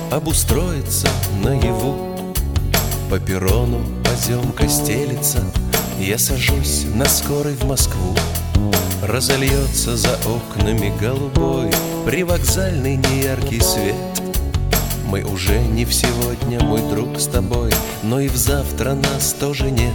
обустроиться наяву. По перрону поземка стелится, я сажусь на скорой в Москву. Разольется за окнами голубой привокзальный неяркий свет. Мы уже не в сегодня, мой друг, с тобой, но и в завтра нас тоже нет.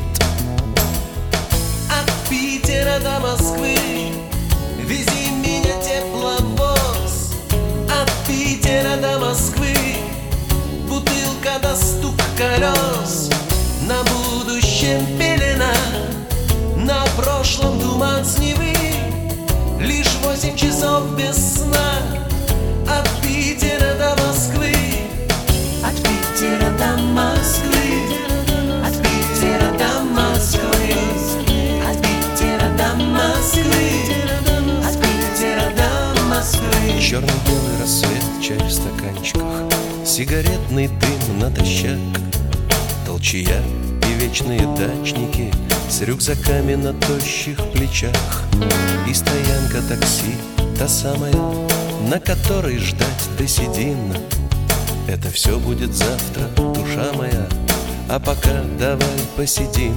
От Питера до Москвы вези меня, тепловоз. От Питера до Москвы бутылка до стук колес. На будущем пелена, на прошлом туман с Невы. Лишь 8 часов без сна. От Питера до Москвы. От Питера до Москвы. От Питера до Москвы. От Питера до Москвы. От Питера до Москвы. Черно-белый рассвет, чай в стаканчиках, сигаретный дым натощак, толчья и вечные дачники с рюкзаками на тощих плечах. И стоянка такси, та самая, на которой ждать ты сидим. Это все будет завтра, душа моя, а пока давай посидим.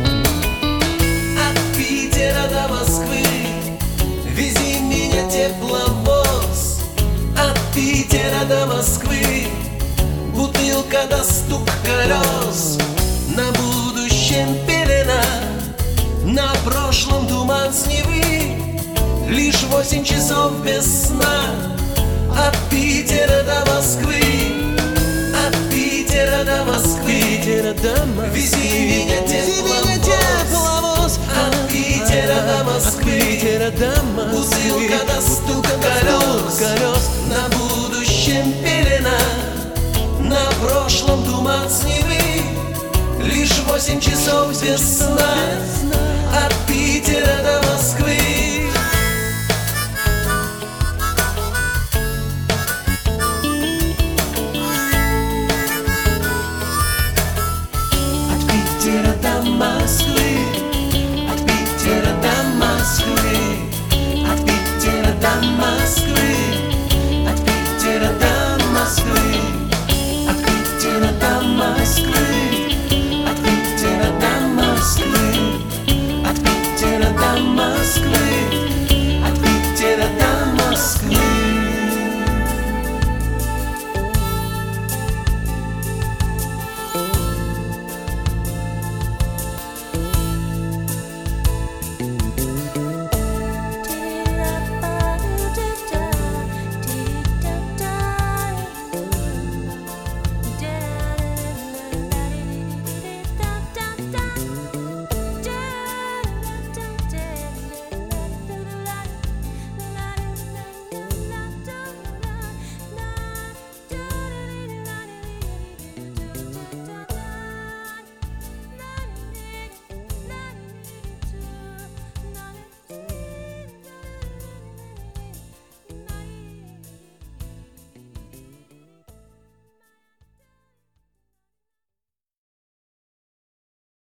От Питера до Москвы вези меня, тепловоз. От Питера до Москвы бутылка до стук колес. На будущем пелена, на прошлом туман с Невы. Лишь 8 часов без сна. От Питера до Москвы. От Питера до Москвы. Вези меня, тепловоз. От Питера до Москвы. Бутылка до стук колес. На будущем пелена, на прошлом туман с Невы. Лишь 8 часов без сна. От Питера до Москвы.